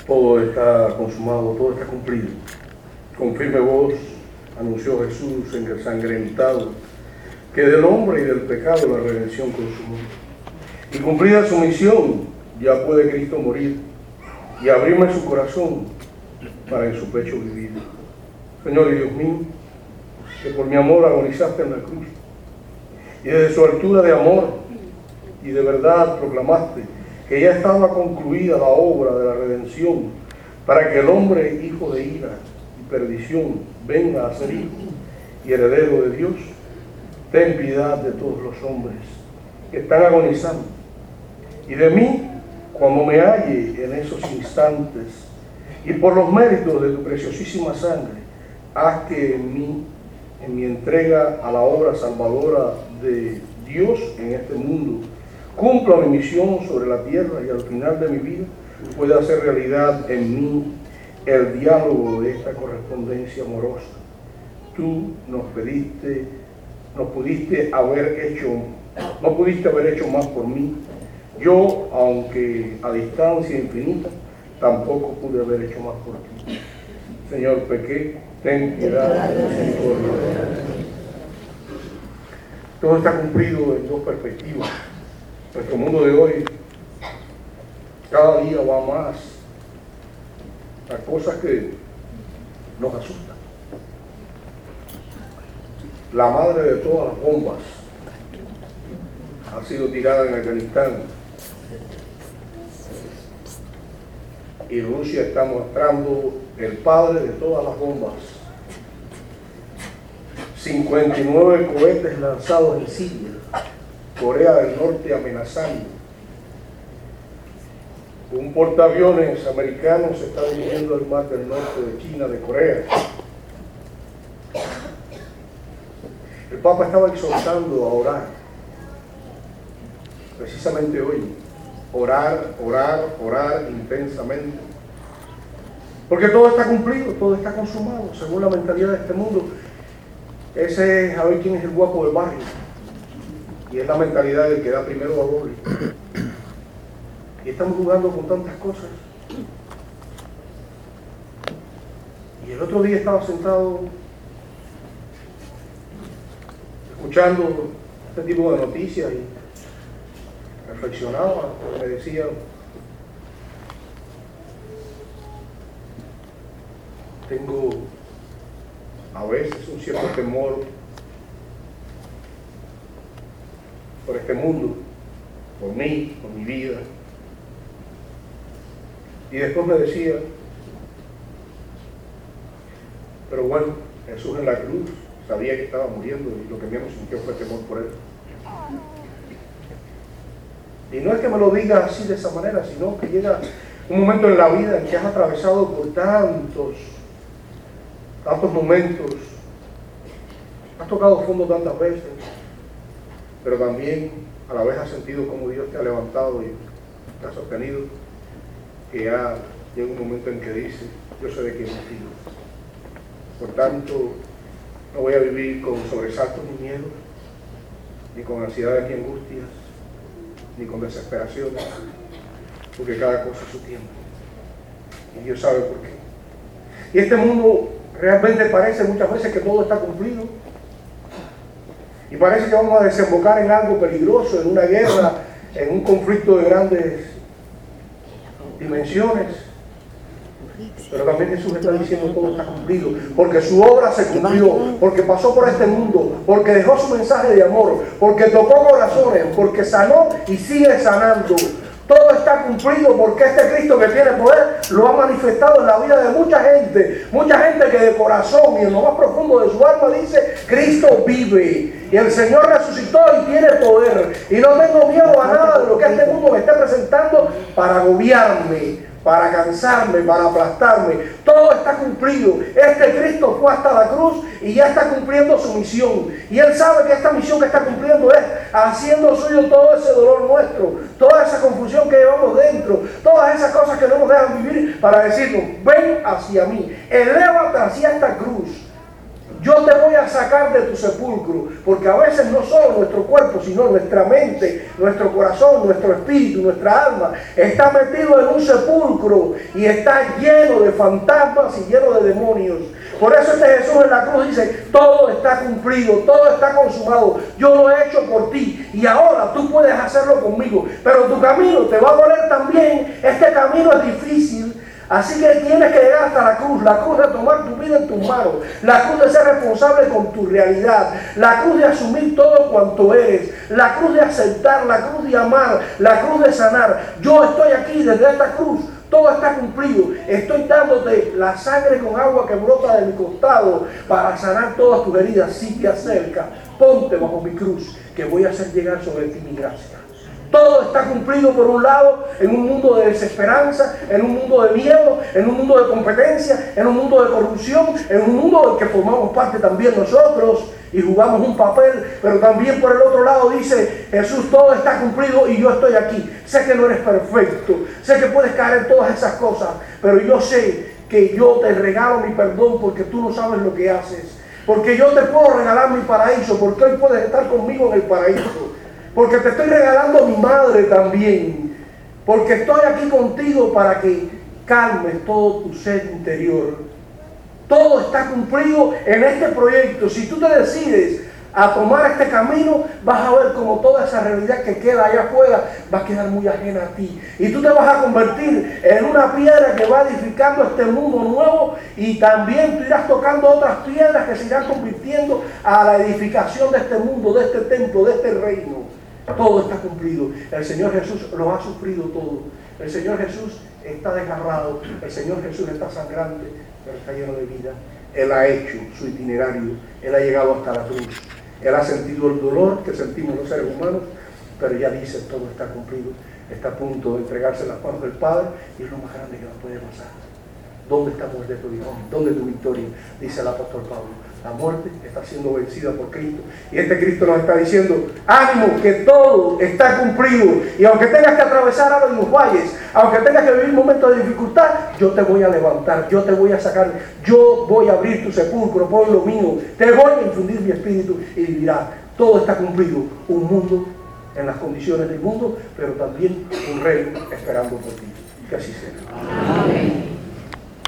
Todo está consumado, todo está cumplido. Con firme voz anunció Jesús ensangrentado que del hombre y del pecado la redención consumó. Y cumplida su misión, ya puede Cristo morir y abrirme su corazón para en su pecho vivir. Señor y Dios mío, que por mi amor agonizaste en la cruz y desde su altura de amor y de verdad proclamaste que ya estaba concluida la obra de la redención para que el hombre, hijo de ira y perdición, venga a ser hijo y heredero de Dios. Ten piedad de todos los hombres que están agonizando y de mí cuando me halle en esos instantes, y por los méritos de tu preciosísima sangre, haz que en mí, en mi entrega a la obra salvadora de Dios en este mundo, cumpla mi misión sobre la tierra y al final de mi vida pueda hacer realidad en mí el diálogo de esta correspondencia amorosa. Tú no pudiste haber hecho más por mí. Yo, aunque a distancia infinita, tampoco pude haber hecho más por ti. Señor, pequé, ten piedad y misericordia. Todo está cumplido en dos perspectivas. Nuestro mundo de hoy cada día va más a cosas que nos asustan. La madre de todas las bombas ha sido tirada en Afganistán y Rusia está mostrando el padre de todas las bombas. 59 cohetes lanzados en Siria, Corea del Norte amenazando. Un portaaviones americano se está dirigiendo al mar del norte de China, de Corea. El Papa estaba exhortando a orar, precisamente hoy, orar intensamente, porque todo está cumplido, todo está consumado, según la mentalidad de este mundo. Ese es a ver quién es el guapo del barrio, y es la mentalidad del que da primero a doble. Y estamos jugando con tantas cosas. Y el otro día estaba sentado escuchando este tipo de noticias y reflexionaba, me decía, tengo a veces un cierto temor por este mundo, por mí, por mi vida. Y después me decía, pero bueno, Jesús en la cruz sabía que estaba muriendo y lo que menos sintió fue temor por él. Y no es que me lo diga así de esa manera, sino que llega un momento en la vida en que has atravesado por tantos momentos, has tocado fondo tantas veces, pero también a la vez has sentido como Dios te ha levantado y te ha sostenido, que ya llega un momento en que dice, yo sé de quién me fío. Por tanto, no voy a vivir con sobresaltos ni miedos, ni con ansiedades ni angustias, ni con desesperaciones, porque cada cosa es su tiempo. Y Dios sabe por qué. Y este mundo realmente parece muchas veces que todo está cumplido. Y parece que vamos a desembocar en algo peligroso, en una guerra, en un conflicto de grandes dimensiones. Pero también Jesús está diciendo todo está cumplido, porque su obra se cumplió, porque pasó por este mundo, porque dejó su mensaje de amor, porque tocó corazones, porque sanó y sigue sanando. Todo está cumplido porque este Cristo que tiene poder lo ha manifestado en la vida de mucha gente que de corazón y en lo más profundo de su alma dice, Cristo vive y el Señor resucitó y tiene poder y no tengo miedo a nada de lo que este mundo me esté presentando para agobiarme, para cansarme, para aplastarme. Todo está cumplido. Este Cristo fue hasta la cruz y ya está cumpliendo su misión. Y Él sabe que esta misión que está cumpliendo es haciendo suyo todo ese dolor nuestro, toda esa confusión que llevamos dentro, todas esas cosas que no nos dejan vivir, para decirnos, ven hacia mí, elévate hacia esta cruz. yo te voy a sacar de tu sepulcro, porque a veces no solo nuestro cuerpo, sino nuestra mente, nuestro corazón, nuestro espíritu, nuestra alma, está metido en un sepulcro y está lleno de fantasmas y lleno de demonios. Por eso Jesús en la cruz dice, todo está cumplido, todo está consumado, yo lo he hecho por ti y ahora tú puedes hacerlo conmigo, pero tu camino te va a doler también, este camino es difícil. Así que tienes que llegar hasta la cruz de tomar tu vida en tus manos, la cruz de ser responsable con tu realidad, la cruz de asumir todo cuanto eres, la cruz de aceptar, la cruz de amar, la cruz de sanar. Yo estoy aquí desde esta cruz, todo está cumplido, estoy dándote la sangre con agua que brota de mi costado para sanar todas tus heridas. Si te acercas, ponte bajo mi cruz, que voy a hacer llegar sobre ti mi gracia. Todo está cumplido por un lado en un mundo de desesperanza, en un mundo de miedo, en un mundo de competencia, en un mundo de corrupción, en un mundo del que formamos parte también nosotros y jugamos un papel, pero también por el otro lado dice Jesús, todo está cumplido y yo estoy aquí. Sé que no eres perfecto, sé que puedes caer en todas esas cosas, pero yo sé que yo te regalo mi perdón porque tú no sabes lo que haces, porque yo te puedo regalar mi paraíso, porque hoy puedes estar conmigo en el paraíso. Porque te estoy regalando a mi madre también. Porque estoy aquí contigo para que calmes todo tu ser interior. Todo está cumplido en este proyecto. Si tú te decides a tomar este camino, vas a ver como toda esa realidad que queda allá afuera va a quedar muy ajena a ti. Y tú te vas a convertir en una piedra que va edificando este mundo nuevo y también tú irás tocando otras piedras que se irán convirtiendo a la edificación de este mundo, de este templo, de este reino. Todo está cumplido. El Señor Jesús lo ha sufrido todo. El Señor Jesús está desgarrado. El Señor Jesús está sangrante, pero está lleno de vida. Él ha hecho su itinerario. Él ha llegado hasta la cruz. Él ha sentido el dolor que sentimos los seres humanos, pero ya dice, todo está cumplido. Está a punto de entregarse en las manos del Padre y es lo más grande que nos puede pasar. ¿Dónde está muerte tu Dios? ¿Dónde tu victoria? Dice el apóstol Pablo. La muerte está siendo vencida por Cristo. Y este Cristo nos está diciendo, ánimo, que todo está cumplido. Y aunque tengas que atravesar ahora los valles, aunque tengas que vivir momentos de dificultad, yo te voy a levantar, yo te voy a sacar, yo voy a abrir tu sepulcro, pueblo mío. Te voy a infundir mi espíritu y vivirás. Todo está cumplido. Un mundo en las condiciones del mundo, pero también un reino esperando por ti. Que así sea. Amén.